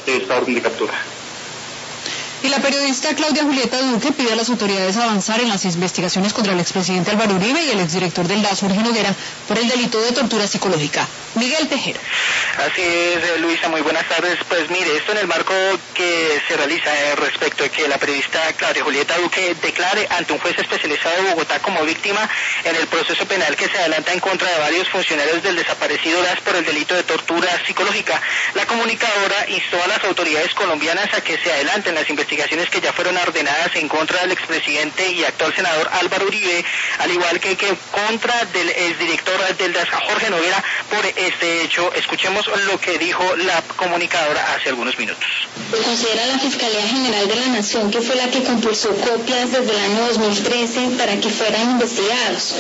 de esta orden de captura. Y la periodista Claudia Julieta Duque pide a las autoridades avanzar en las investigaciones contra el expresidente Álvaro Uribe y el exdirector del DAS, Jorge Noguera, por el delito de tortura psicológica. Miguel Tejero. Así es, Luisa, muy buenas tardes. Pues mire, esto en el marco que se realiza respecto de que la periodista Claudia Julieta Duque declare ante un juez especializado de Bogotá como víctima en el proceso penal que se adelanta en contra de varios funcionarios del desaparecido DAS por el delito de tortura psicológica. La comunicadora instó a las autoridades colombianas a que se adelanten las investigaciones que ya fueron ordenadas en contra del expresidente y actual senador Álvaro Uribe, al igual que contra del exdirector del DAS, Jorge Noguera, por este hecho. Escuchemos lo que dijo la comunicadora hace algunos minutos. Considera la Fiscalía General de la Nación, que fue la que compulsó copias desde el año 2013 para que fueran investigados.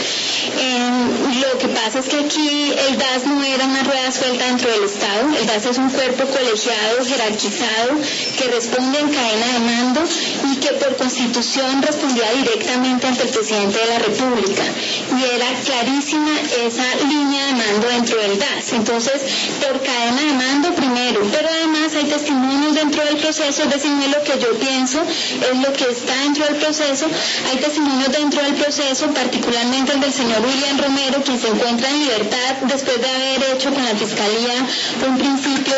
Lo que pasa es que aquí el DAS no era una rueda suelta dentro del Estado. El DAS es un cuerpo colegiado, jerarquizado, que responde en cadena de mando y que por Constitución respondía directamente ante el presidente de la República. Y era clarísima esa línea de mando dentro del DAS. Entonces, por cadena de mando primero, pero además hay testimonios dentro del proceso, es decir, no es lo que yo pienso, es lo que está dentro del proceso. Hay testimonios dentro del proceso, particularmente el del señor William Romero, quien se encuentra en libertad después de haber hecho con la Fiscalía un principio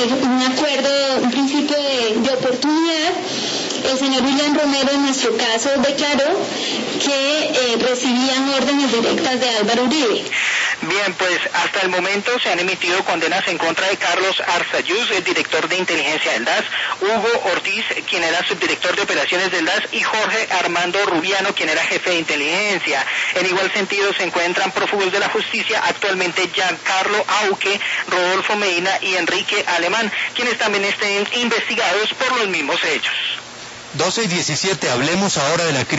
un principio de oportunidad. El señor William Romero, en nuestro caso, declaró que recibían órdenes directas de Álvaro Uribe. Bien, pues hasta el momento se han emitido condenas en contra de Carlos Arzayuz, el director de inteligencia del DAS, Hugo Ortiz, quien era subdirector de operaciones del DAS, y Jorge Armando Rubiano, quien era jefe de inteligencia. En igual sentido se encuentran prófugos de la justicia actualmente Giancarlo Auque, Rodolfo Medina y Enrique Alemán, quienes también estén investigados por los mismos hechos. 12:17, hablemos ahora de la crisis.